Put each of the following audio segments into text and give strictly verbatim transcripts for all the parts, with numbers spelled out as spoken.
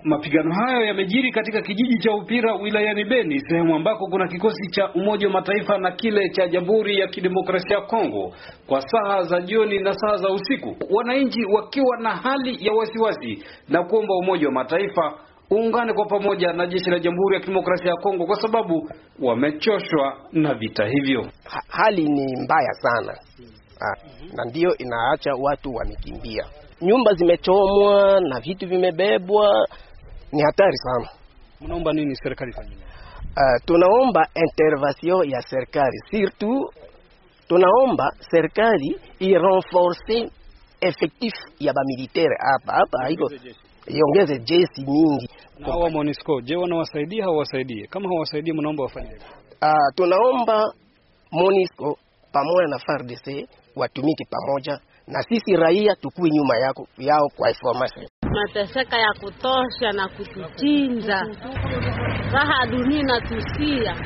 Mapigano hayo yamejiri katika kijiji cha Upira wilayani Beni, sehemu ambako kuna kikosi cha Umoja wa Mataifa na kile cha Jamhuri ya Kidemokrasia ya Kongo kwa saa za jioni na saa za usiku. Wananchi wakiwa na hali ya wasiwasi na kuomba Umoja wa Mataifa uungane kwa pamoja na jeshi la Jamhuri ya Kidemokrasia ya Kongo kwa sababu wamechoshwa na vita hivyo. Ha, hali ni mbaya sana. Ha, na ndio inaacha watu wamekimbia. Nyumba zimechomwa na vitu vimebebwa, ni hatari sana. Mnaomba nini serikali fanye? Uh, tunaomba intervention ya serikali. Surtout tunaomba serikali irenforce effectif ya ba militaire hapa hapa iko iongeze jeshi mingi. Na wa MONUSCO je, wanawasaidia au hawasaidie? Kama hawasaidii mnaomba wafanye. Uh, tunaomba MONUSCO pamoja na F A R D C watumike pamoja na sisi raia tukue nyuma yako yao kwa information. Mateseka ya kutosha na kutuchinja. Raha dunia na tusia.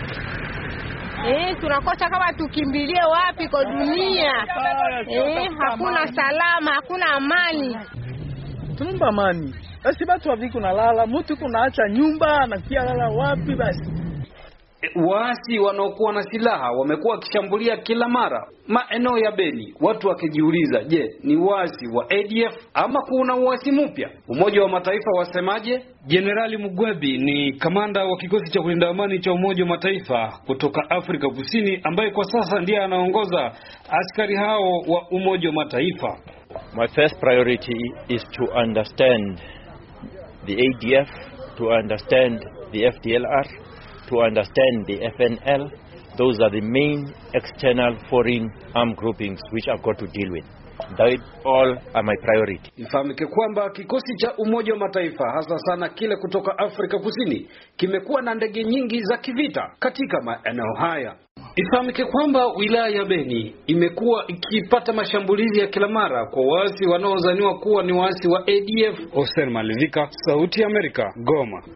Eh, tunakosa kama tukimbilie wapi kwa dunia. Eh, hakuna salama, hakuna amani. Tunaomba amani. Basi watu waviko na lala, mtu kunaacha nyumba na kia lala wapi basi. Waasi wanaokuwa na silaha wamekuwa wakishambulia kila mara maeneo ya Beni, watu wakijiuliza, je, ni waasi wa A D F ama kuna waasi mpya? Umoja wa Mataifa wasemaje? Jenerali Mugwebi ni kamanda wa kikosi cha kulinda amani cha Umoja wa Mataifa kutoka Afrika Kusini, ambaye kwa sasa ndiye anaongoza askari hao wa Umoja wa Mataifa. My first priority is to understand the A D F, to understand the F D L R, to understand the F N L. Those are the main external foreign armed groupings which I've got to deal with. That all are my priority. Ifahamike kwamba kikosi cha Umoja wa Mataifa hasa sana kile kutoka Afrika Kusini kimekuwa na ndege nyingi za kivita katika maeneo haya. Ifahamike kwamba wilaya ya Beni imekuwa ikipata mashambulizi ya kila mara kwa waasi wanaozaniwa kuwa ni waasi wa A D F. Oser Malivika, Sauti ya Amerika, Goma.